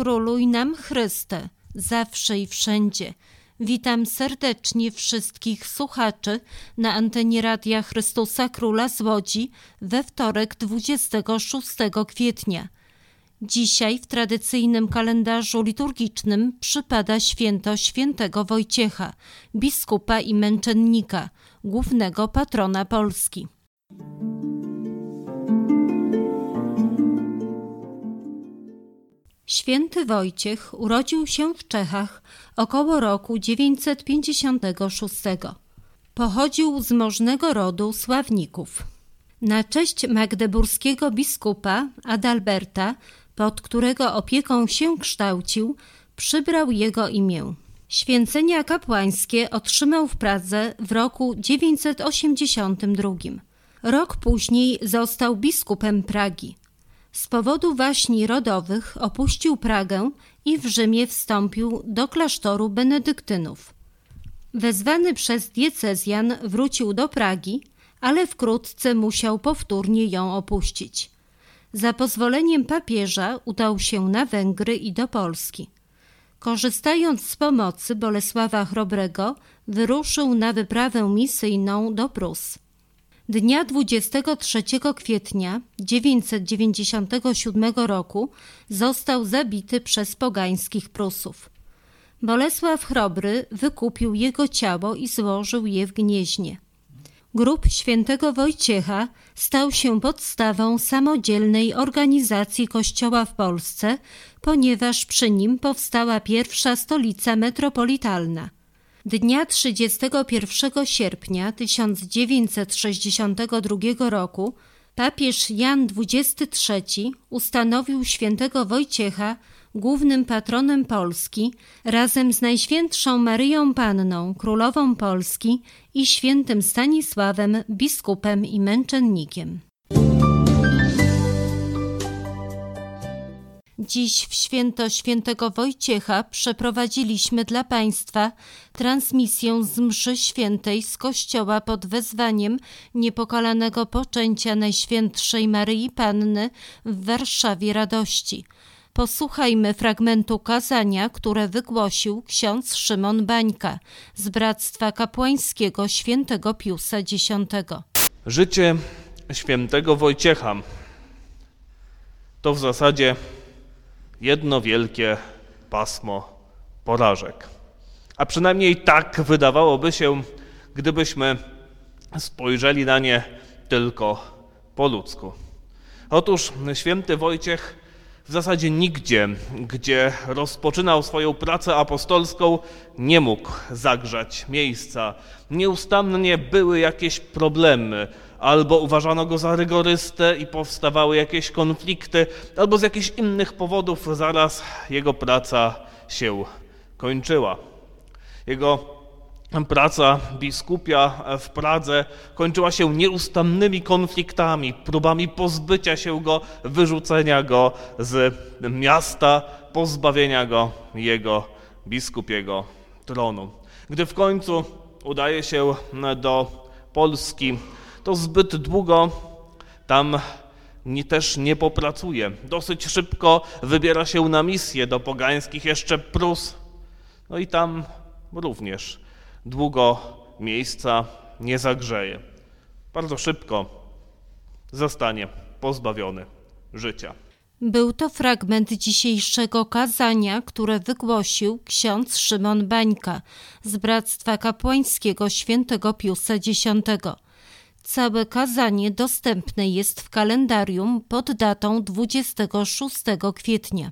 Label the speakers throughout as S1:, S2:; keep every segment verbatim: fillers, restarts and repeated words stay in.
S1: Króluj nam Chryste, zawsze i wszędzie. Witam serdecznie wszystkich słuchaczy na antenie Radia Chrystusa Króla z Łodzi we wtorek dwudziestego szóstego kwietnia. Dzisiaj w tradycyjnym kalendarzu liturgicznym przypada święto świętego Wojciecha, biskupa i męczennika, głównego patrona Polski. Święty Wojciech urodził się w Czechach około roku dziewięćset pięćdziesiątego szóstego. Pochodził z możnego rodu Sławników. Na cześć magdeburskiego biskupa Adalberta, pod którego opieką się kształcił, przybrał jego imię. Święcenia kapłańskie otrzymał w Pradze w roku dziewięćset osiemdziesiątym drugim. Rok później został biskupem Pragi. Z powodu waśni rodowych opuścił Pragę i w Rzymie wstąpił do klasztoru benedyktynów. Wezwany przez diecezjan wrócił do Pragi, ale wkrótce musiał powtórnie ją opuścić. Za pozwoleniem papieża udał się na Węgry i do Polski. Korzystając z pomocy Bolesława Chrobrego, wyruszył na wyprawę misyjną do Prus. Dnia dwudziestego trzeciego kwietnia dziewięćset dziewięćdziesiątego siódmego roku został zabity przez pogańskich Prusów. Bolesław Chrobry wykupił jego ciało i złożył je w Gnieźnie. Grób świętego Wojciecha stał się podstawą samodzielnej organizacji Kościoła w Polsce, ponieważ przy nim powstała pierwsza stolica metropolitalna. Dnia trzydziestego pierwszego sierpnia tysiąc dziewięćset sześćdziesiątego drugiego roku papież Jan dwudziesty trzeci ustanowił świętego Wojciecha głównym patronem Polski razem z Najświętszą Maryją Panną, królową Polski i świętym Stanisławem, biskupem i męczennikiem. Dziś w święto świętego Wojciecha przeprowadziliśmy dla Państwa transmisję z mszy świętej z kościoła pod wezwaniem Niepokalanego Poczęcia Najświętszej Maryi Panny w Warszawie Radości. Posłuchajmy fragmentu kazania, które wygłosił ksiądz Szymon Bańka z Bractwa Kapłańskiego świętego Piusa Dziesiątego.
S2: Życie świętego Wojciecha to w zasadzie jedno wielkie pasmo porażek. A przynajmniej tak wydawałoby się, gdybyśmy spojrzeli na nie tylko po ludzku. Otóż święty Wojciech w zasadzie nigdzie, gdzie rozpoczynał swoją pracę apostolską, nie mógł zagrzać miejsca. Nieustannie były jakieś problemy, albo uważano go za rygorystę i powstawały jakieś konflikty, albo z jakichś innych powodów zaraz jego praca się kończyła. Jego praca biskupia w Pradze kończyła się nieustannymi konfliktami, próbami pozbycia się go, wyrzucenia go z miasta, pozbawienia go jego biskupiego tronu. Gdy w końcu udaje się do Polski, to zbyt długo tam nie, też nie popracuje. Dosyć szybko wybiera się na misję do pogańskich jeszcze Prus, no i tam również długo miejsca nie zagrzeje. Bardzo szybko zostanie pozbawiony życia.
S1: Był to fragment dzisiejszego kazania, które wygłosił ksiądz Szymon Bańka z Bractwa Kapłańskiego świętego Piusa Dziesiątego. Całe kazanie dostępne jest w kalendarium pod datą dwudziestego szóstego kwietnia.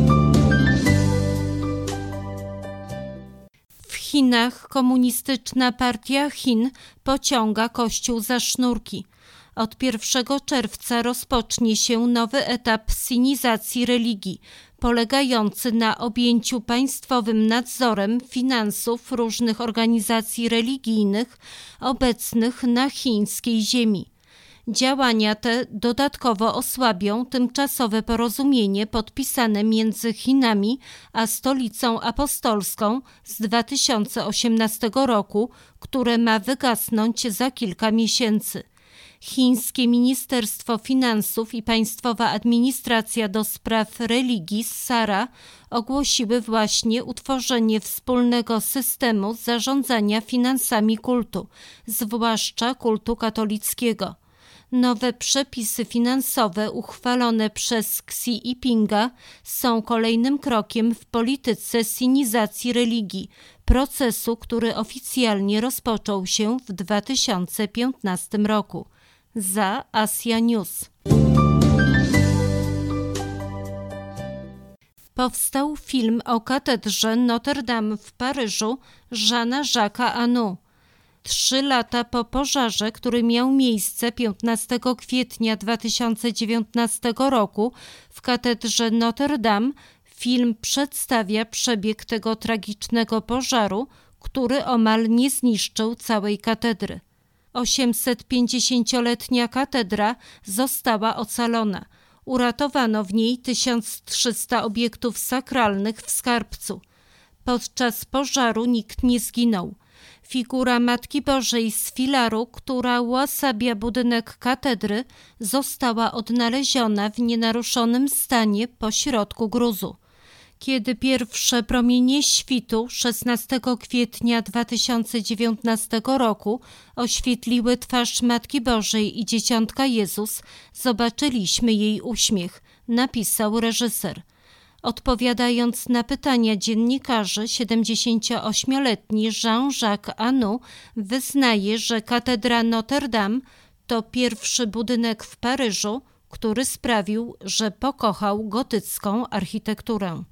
S1: W Chinach komunistyczna partia Chin pociąga Kościół za sznurki. Od pierwszego czerwca rozpocznie się nowy etap sinizacji religii, polegający na objęciu państwowym nadzorem finansów różnych organizacji religijnych obecnych na chińskiej ziemi. Działania te dodatkowo osłabią tymczasowe porozumienie podpisane między Chinami a Stolicą Apostolską z dwa tysiące osiemnastego roku, które ma wygasnąć za kilka miesięcy. chińskie Ministerstwo Finansów i Państwowa Administracja do Spraw Religii Sara ogłosiły właśnie utworzenie wspólnego systemu zarządzania finansami kultu, zwłaszcza kultu katolickiego. Nowe przepisy finansowe uchwalone przez Xi Jinpinga są kolejnym krokiem w polityce sinizacji religii, procesu, który oficjalnie rozpoczął się w dwa tysiące piętnastym roku. Za Asia News. Powstał film o katedrze Notre Dame w Paryżu Jeana Jacques'a Anneau. Trzy lata po pożarze, który miał miejsce piętnastego kwietnia dwa tysiące dziewiętnastego roku w katedrze Notre Dame, film przedstawia przebieg tego tragicznego pożaru, który omal nie zniszczył całej katedry. osiemsetpięćdziesięcioletnia katedra została ocalona. Uratowano w niej tysiąc trzysta obiektów sakralnych w skarbcu. Podczas pożaru nikt nie zginął. Figura Matki Bożej z filaru, która uosabia budynek katedry, została odnaleziona w nienaruszonym stanie pośrodku gruzu. Kiedy pierwsze promienie świtu szesnastego kwietnia dwa tysiące dziewiętnastego roku oświetliły twarz Matki Bożej i Dzieciątka Jezus, zobaczyliśmy jej uśmiech, napisał reżyser. Odpowiadając na pytania dziennikarzy, siedemdziesięcioośmioletni Jean-Jacques Anneau wyznaje, że katedra Notre Dame to pierwszy budynek w Paryżu, który sprawił, że pokochał gotycką architekturę.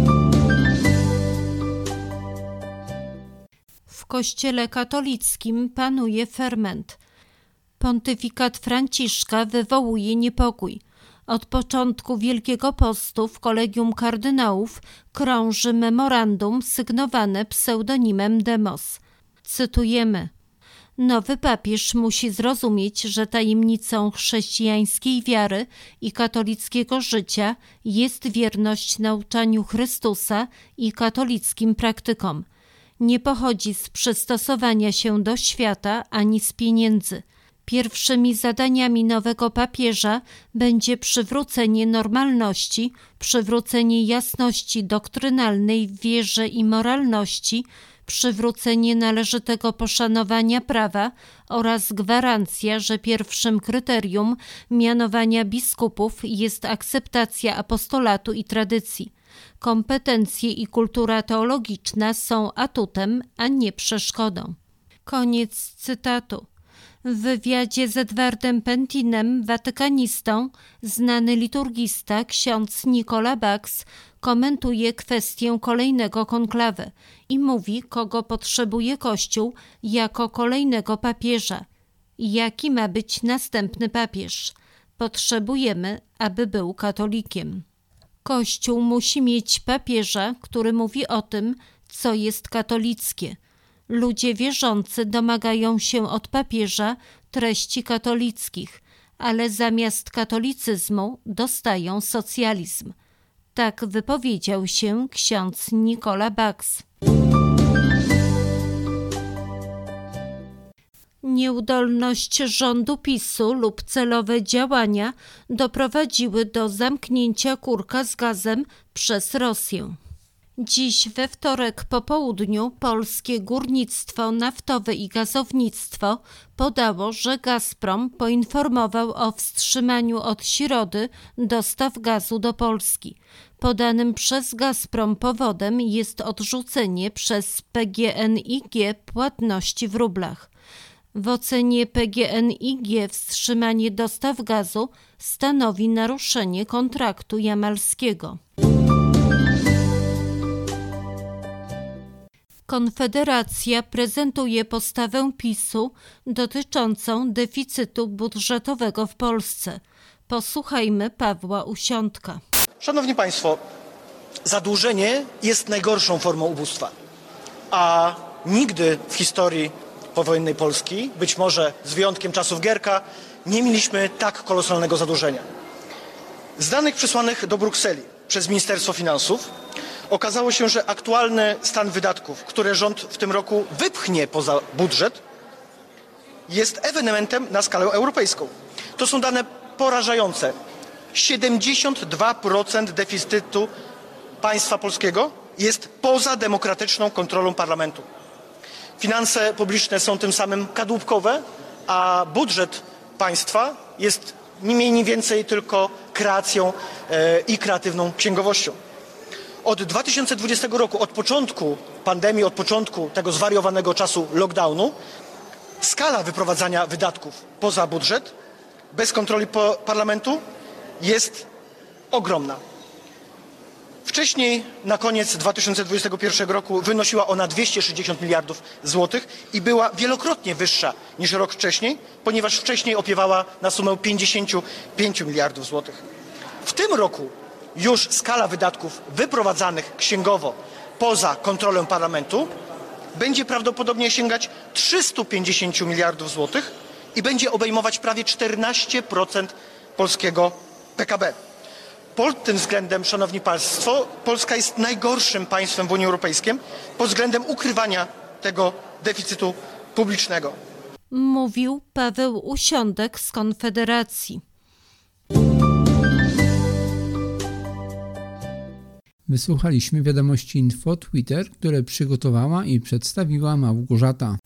S1: W Kościele katolickim panuje ferment. Pontyfikat Franciszka wywołuje niepokój. Od początku Wielkiego Postu w Kolegium Kardynałów krąży memorandum sygnowane pseudonimem Demos. Cytujemy: Nowy papież musi zrozumieć, że tajemnicą chrześcijańskiej wiary i katolickiego życia jest wierność nauczaniu Chrystusa i katolickim praktykom. Nie pochodzi z przystosowania się do świata ani z pieniędzy. Pierwszymi zadaniami nowego papieża będzie przywrócenie normalności, przywrócenie jasności doktrynalnej w wierze i moralności, przywrócenie należytego poszanowania prawa oraz gwarancja, że pierwszym kryterium mianowania biskupów jest akceptacja apostolatu i tradycji. Kompetencje i kultura teologiczna są atutem, a nie przeszkodą. Koniec cytatu. W wywiadzie z Edwardem Pentinem, watykanistą, znany liturgista ksiądz Nicolas Bach komentuje kwestię kolejnego konklawy i mówi, kogo potrzebuje Kościół jako kolejnego papieża. Jaki ma być następny papież? Potrzebujemy, aby był katolikiem. Kościół musi mieć papieża, który mówi o tym, co jest katolickie. Ludzie wierzący domagają się od papieża treści katolickich, ale zamiast katolicyzmu dostają socjalizm. Tak wypowiedział się ksiądz Nicolas Bach. Nieudolność rządu PiSu lub celowe działania doprowadziły do zamknięcia kurka z gazem przez Rosję. Dziś we wtorek po południu polskie górnictwo naftowe i gazownictwo podało, że Gazprom poinformował o wstrzymaniu od środy dostaw gazu do Polski. Podanym przez Gazprom powodem jest odrzucenie przez P G N I G płatności w rublach. W ocenie P G N I G wstrzymanie dostaw gazu stanowi naruszenie kontraktu jamalskiego. Konfederacja prezentuje postawę PiSu dotyczącą deficytu budżetowego w Polsce. Posłuchajmy Pawła Usiądka.
S3: Szanowni Państwo, zadłużenie jest najgorszą formą ubóstwa, a nigdy w historii powojennej Polski, być może z wyjątkiem czasów Gierka, nie mieliśmy tak kolosalnego zadłużenia. Z danych przesłanych do Brukseli przez Ministerstwo Finansów okazało się, że aktualny stan wydatków, które rząd w tym roku wypchnie poza budżet, jest ewenementem na skalę europejską. To są dane porażające. siedemdziesiąt dwa procent deficytu państwa polskiego jest poza demokratyczną kontrolą parlamentu. Finanse publiczne są tym samym kadłubkowe, a budżet państwa jest ni mniej, ni więcej tylko kreacją e, i kreatywną księgowością. Od dwa tysiące dwudziestego roku, od początku pandemii, od początku tego zwariowanego czasu lockdownu, skala wyprowadzania wydatków poza budżet, bez kontroli parlamentu, jest ogromna. Wcześniej, na koniec dwa tysiące dwudziestego pierwszego roku, wynosiła ona dwieście sześćdziesiąt miliardów złotych i była wielokrotnie wyższa niż rok wcześniej, ponieważ wcześniej opiewała na sumę pięćdziesiąt pięć miliardów złotych. W tym roku już skala wydatków wyprowadzanych księgowo poza kontrolę parlamentu będzie prawdopodobnie sięgać trzysta pięćdziesiąt miliardów złotych i będzie obejmować prawie czternaście procent polskiego P K B. Pod tym względem, szanowni państwo, Polska jest najgorszym państwem w Unii Europejskiej pod względem ukrywania tego deficytu publicznego.
S1: Mówił Paweł Usiądek z Konfederacji.
S4: Wysłuchaliśmy wiadomości Info Twitter, które przygotowała i przedstawiła Małgorzata.